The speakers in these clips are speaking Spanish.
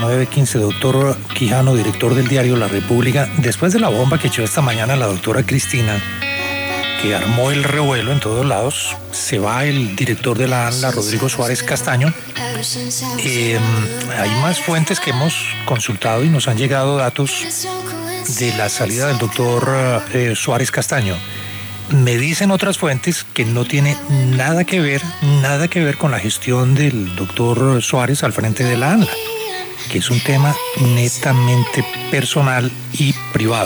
9:15, doctor Quijano, director del diario La República. Después de la bomba que echó esta mañana la doctora Cristina, que armó el revuelo en todos lados, se va el director de la ANLA, Rodrigo Suárez Castaño. Hay más fuentes que hemos consultado y nos han llegado datos de la salida del doctor Suárez Castaño. Me dicen otras fuentes que no tiene nada que ver con la gestión del doctor Suárez al frente de la ANLA, que es un tema netamente personal y privado,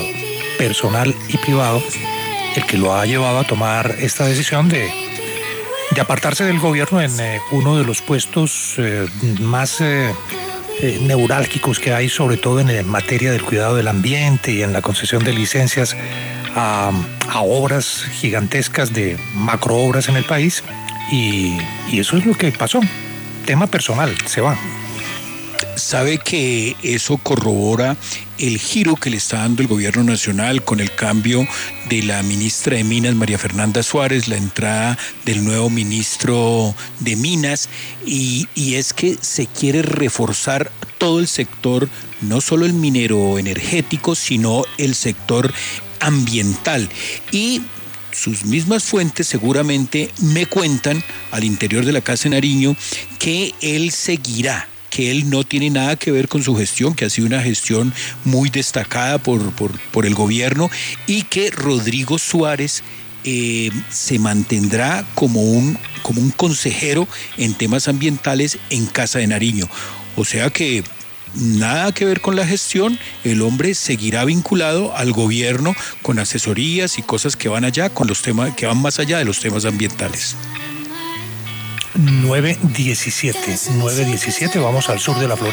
el que lo ha llevado a tomar esta decisión de apartarse del gobierno en uno de los puestos más neurálgicos que hay, sobre todo en materia del cuidado del ambiente y en la concesión de licencias a obras gigantescas de macroobras en el país, y eso es lo que pasó. Tema personal, se va. ¿Sabe que eso corrobora el giro que le está dando el gobierno nacional con el cambio de la ministra de Minas, María Fernanda Suárez, la entrada del nuevo ministro de Minas, y es que se quiere reforzar todo el sector, no solo el minero energético, sino el sector ambiental? Y sus mismas fuentes seguramente me cuentan al interior de la Casa de Nariño que él seguirá, que él no tiene nada que ver con su gestión, que ha sido una gestión muy destacada por el gobierno, y que Rodrigo Suárez se mantendrá como un consejero en temas ambientales en Casa de Nariño. O sea que nada que ver con la gestión, el hombre seguirá vinculado al gobierno con asesorías y cosas que van allá, con los temas que van más allá de los temas ambientales. 9:17, vamos al sur de la Florida.